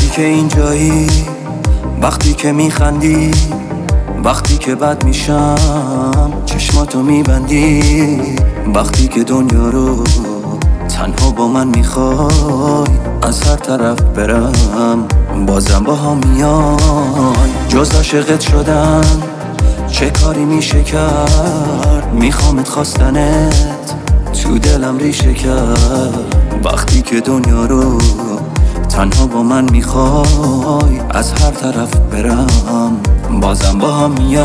که اینجایی، وقتی که میخندی، وقتی که بد میشم چشماتو میبندی، وقتی که دنیا رو تنها با من میخوای از هر طرف برم بازم با هم میای. جز عاشقت شدن چه کاری میشه کرد؟ میخوامت خواستنت تو دلم ریشه کرد. وقتی که دنیا رو تنها با من میخوای از هر طرف برم بازم با هم میای.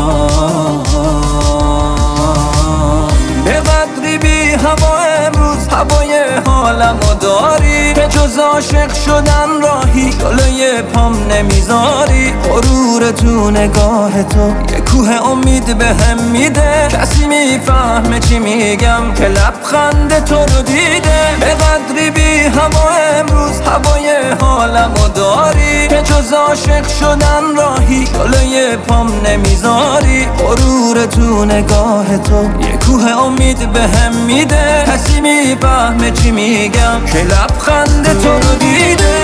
به قدری بی هوا امروز هوای حالمو داری، که جز عاشق شدن راهی جلوی پام نمیذاری. غرور تو نگاه تو یه کوه امید بهم میده، کسی میفهمه چی میگم که لبخند تو رو دیده. به قدری بی هوا امروز هوای حالمو داری، که جز عاشق شدن راهی جلوی پام نمیذاری. غرور تو نگاه تو یه کوه امید بهم میده، کسی میفهمه چی میگم که لبخند تو رو دیده.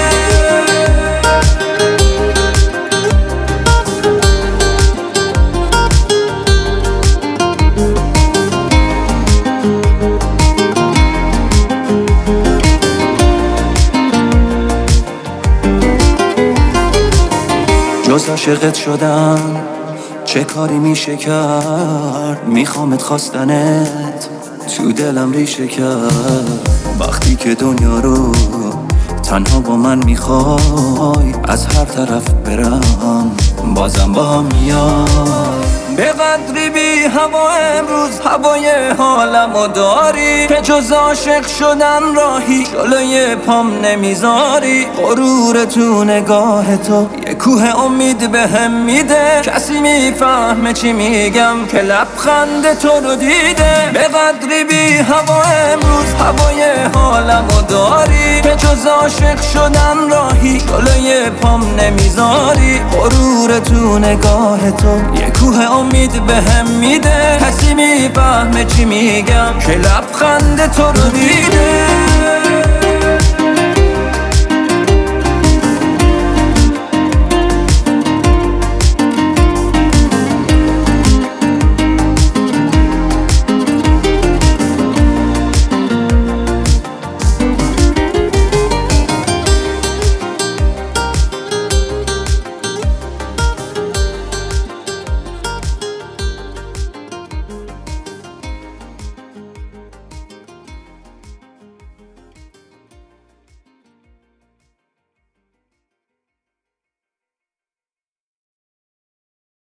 جز عاشقت شدن چه کاری میشه کرد؟ میخوامت خواستنت تو دلم ریشه کرد. وقتی که دنیا رو تنها با من میخوای از هر طرف برم بازم با هم میای. به قدری بی هوا امروز هوای حالمو داری، که جز عاشق شدن راهی جلوی پام نمیذاری. غرور تو نگاه تو یه کوه امید بهم میده، کسی میفهمه چی میگم که لبخند تو رو دیده. به قدری بی هوا امروز هوای حالمو داری، که جز عاشق شدن راهی جلوی پام نمیذاری. غرور تو نگاه تو یه کوه امید بهم میده، کسی میفهمه چی میگم که لبخند تو رو دیده.